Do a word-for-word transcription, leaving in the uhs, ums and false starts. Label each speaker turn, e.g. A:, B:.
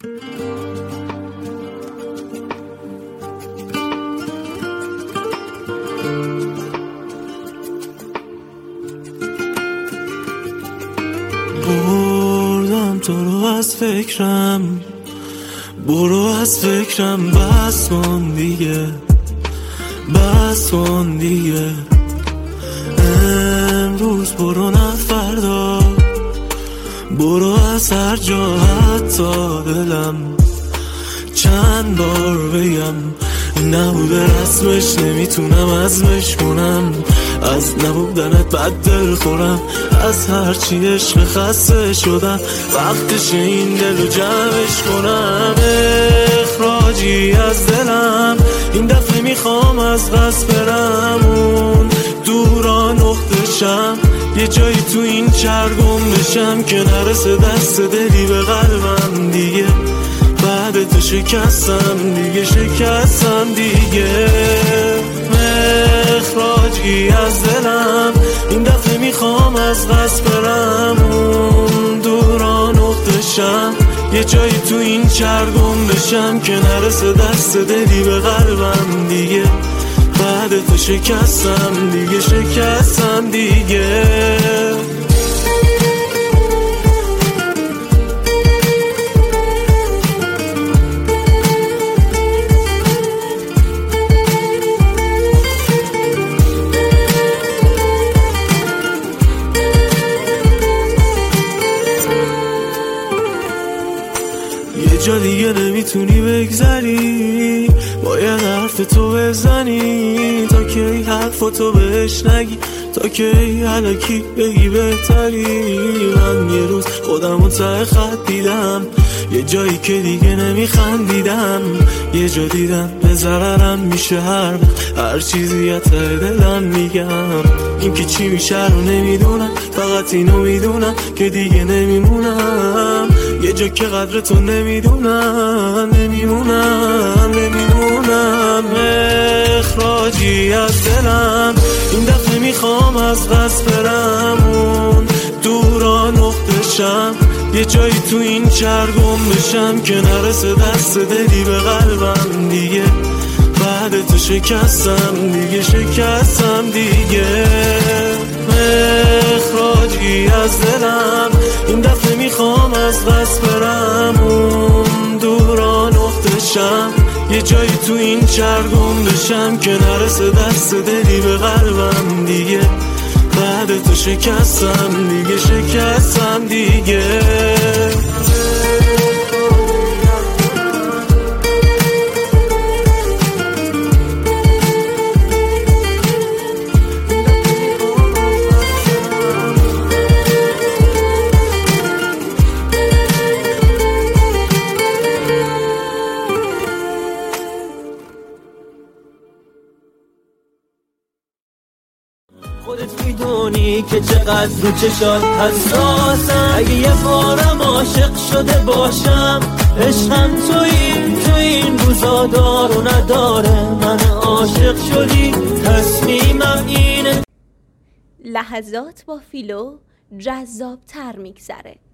A: بردم تو رو از فکرم، برو از فکرم، بس کن دیگه، بس کن دیگه. امروز برو نه فردا، برو از هر جا حتی دلم. چند بار بگم نبوده رسمش، نمیتونم ازمش کنم. از نبودنت بد دل خورم، از هرچی عشق خسته شدم. وقتش این دلو جمعش کنم. اخراجی از دلم این دفعه، میخوام از قصد برم اون دورا نقطه شم. یه جایی تو این چرگم بشم که نرسه دست دلی به قلبم دیگه. بعد تو شکستم دیگه، شکستم دیگه. اخراجی از دلم این دفعه، میخوام از قصد برم اون دورا نقطه شم. یه جایی تو این چرگم بشم که نرسه دست دلی به قلبم دیگه. بعد تو شکستم دیگه، شکستم دیگه. جا دیگه نمیتونی بگذری، باید حرف تو بزنی. تا کی حرفتو بهش نگی، تا کی الکی بگی بهتری. من یه روز خودمو ته خط دیدم، یه جایی که دیگه نمیخندیدم. یه جا دیدم به ضررم میشه هر هر چیزی ته دلم میگم. این که چی میشه رو نمیدونم، فقط اینو میدونم که دیگه نمیمونم. یه جا که قدر تو نمیدونم، نمیمونم، نمیمونم. اخراجی از دلم این دفعه، میخوام از قصد برم اون دورا نقطه شم. یه جایی تو این چرگم بشم که نرسه دست دلی به قلبم دیگه. بعد تو شکستم دیگه، شکستم دیگه. اخراجی از دلم این دفعه، میخوام از قصد برم اون دورا نقطه شم. یه جایی تو این چرگم بشم که نرسه دست دلی به قلبم دیگه. بعد تو شکستم دیگه، شکستم دیگه.
B: خودت میدونی که چقدر رو چشات حساسم. اگه یه بارم عاشق شده باشم، عشقم تویی. تو این روزا دار و نداره، من عاشق شدی، تصمیمم اینه.
C: لحظات با فیلو جذاب تر میگذره.